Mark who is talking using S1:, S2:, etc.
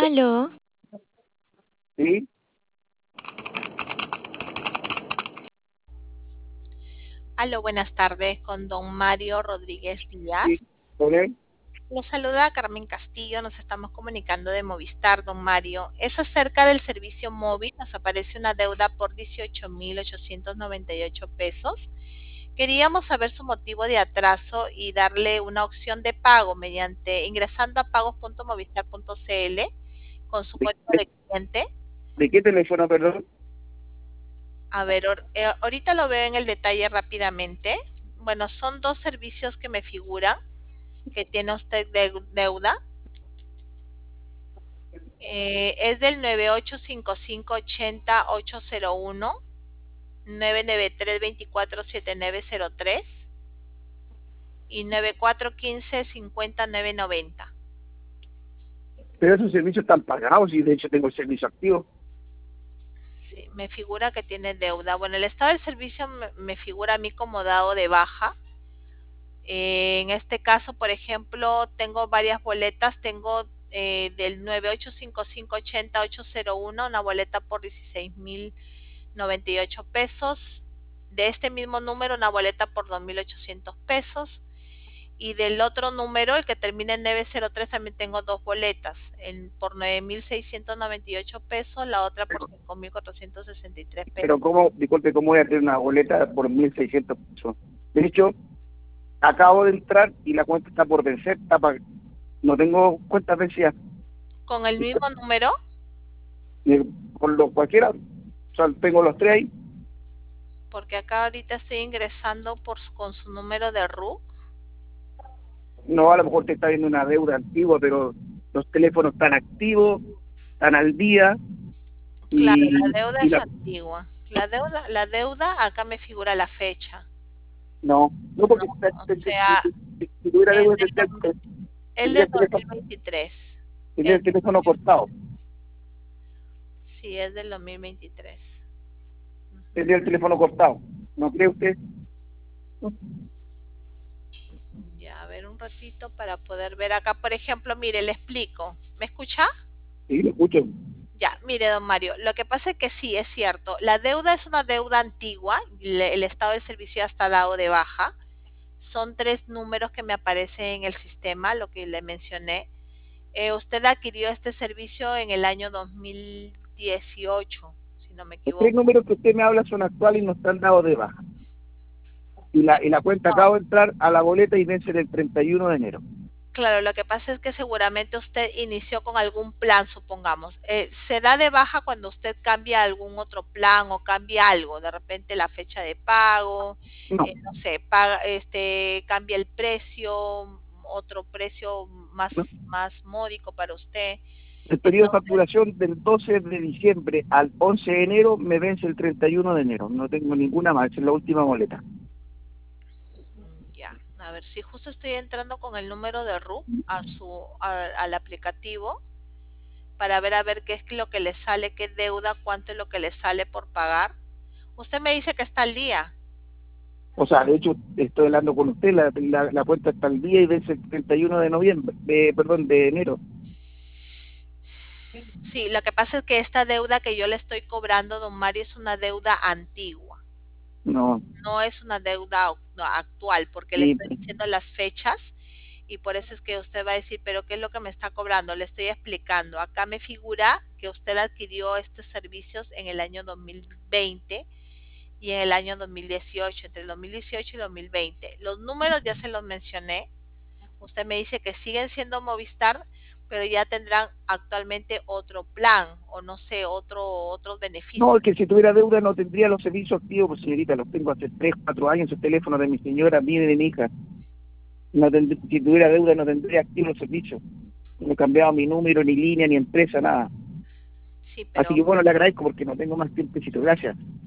S1: Aló,
S2: Sí,
S3: Aló, buenas tardes con don Mario Rodríguez
S2: sí,
S3: Díaz.
S2: con él.
S3: Los saluda Carmen Castillo, nos estamos comunicando de Movistar, don Mario. Es acerca del servicio móvil, nos aparece una deuda por 18.898 pesos. Queríamos saber su motivo de atraso y darle una opción de pago mediante ingresando a pagos.movistar.cl con su
S2: ¿De,
S3: código
S2: de-
S3: de cliente.
S2: de qué teléfono, perdón?
S3: A ver, ahorita lo veo en el detalle rápidamente. Bueno, son dos servicios que me figuran que tiene usted deuda. Es del 9855800801 993247903 y 94155090.
S2: Pero esos servicios están pagados y de hecho tengo el servicio activo.
S3: Sí, me figura que tiene deuda. Bueno, el estado del servicio me figura a mí como dado de baja. En este caso, por ejemplo, tengo varias boletas. Tengo del 985580801 una boleta por 16.098 pesos. De este mismo número, una boleta por 2.800 pesos. Y del otro número, el que termina en 903, también tengo dos boletas, por 9.698 pesos, la otra por 5.463
S2: Pero
S3: pesos.
S2: cómo, disculpe, ¿cómo voy a tener una boleta por 1.600 pesos? De hecho, acabo de entrar y la cuenta está por vencer, no tengo cuentas vencidas.
S3: Con el mismo número,
S2: Eh, Con lo cualquiera, o sea, tengo los tres ahí.
S3: porque acá ahorita estoy ingresando con su número de RUC.
S2: No, a lo mejor te está viendo una deuda antigua, pero los teléfonos están activos, están al día
S3: Claro,
S2: y,
S3: la deuda
S2: y
S3: es
S2: la,
S3: antigua. La deuda, acá me figura la fecha.
S2: no
S3: No,
S2: porque
S3: o sea,
S2: si tuviera
S3: es
S2: deuda
S3: del, el
S2: tendría
S3: del
S2: el teléfono,
S3: 2023.
S2: tendría
S3: Es
S2: el
S3: del
S2: teléfono
S3: 2023.
S2: cortado.
S3: Sí, es del 2023.
S2: Tendría el teléfono cortado. ¿No cree usted?
S3: Ya, a ver un ratito para poder ver acá. Por ejemplo, mire, le explico. ¿Me escucha?
S2: Sí, lo escucho.
S3: Ya, mire, don Mario, lo que pasa es que sí, es cierto. La deuda es una deuda antigua. El estado del servicio ya está dado de baja. Son tres números que me aparecen en el sistema, lo que le mencioné. Usted adquirió este servicio en el año 2018, si no me
S2: Los tres
S3: equivoco.
S2: números que usted me habla son actuales y no están dados de baja. Y la cuenta acabo de entrar a la boleta y vence el 31 de enero.
S3: Claro, lo que pasa es que seguramente usted inició con algún plan, supongamos. Se da de baja cuando usted cambia algún otro plan o cambia algo, de repente la fecha de pago,
S2: No,
S3: no sé, paga, cambia el precio, otro precio
S2: no.
S3: más módico para usted.
S2: El periodo de
S3: Entonces,
S2: facturación del 12 de diciembre al 11 de enero me vence el 31 de enero. No tengo ninguna más, es la última boleta.
S3: ya, a ver si justo estoy entrando con el número de RUC al aplicativo para ver a ver qué es lo que le sale, qué deuda, cuánto es lo que le sale por pagar. Usted me dice que está al día.
S2: O sea, de hecho, estoy hablando con usted, la cuenta está al día y vence el 31 de noviembre, perdón, de enero.
S3: Sí, lo que pasa es que esta deuda que yo le estoy cobrando, don Mario, es una deuda antigua.
S2: No,
S3: No es una deuda no, actual, porque le
S2: sí,
S3: estoy diciendo las fechas y por eso es que usted va a decir, pero ¿qué es lo que me está cobrando? Le estoy explicando. Acá me figura que usted adquirió estos servicios en el año 2020 y en el año 2018, entre el 2018 y 2020. Los números ya se los mencioné. Usted me dice que siguen siendo Movistar, pero ya tendrán actualmente otro plan o no sé, otros
S2: no,
S3: beneficios.
S2: es que si tuviera deuda no tendría los servicios activos, pues señorita, los tengo hace 3, 4 años, el teléfono de mi señora, mío y de mi hija. No si tuviera deuda no tendría activos los servicios. No he cambiado mi número, ni línea, ni empresa, nada.
S3: Sí,
S2: Así
S3: pero
S2: que bueno, le agradezco porque no tengo más tiempo, gracias.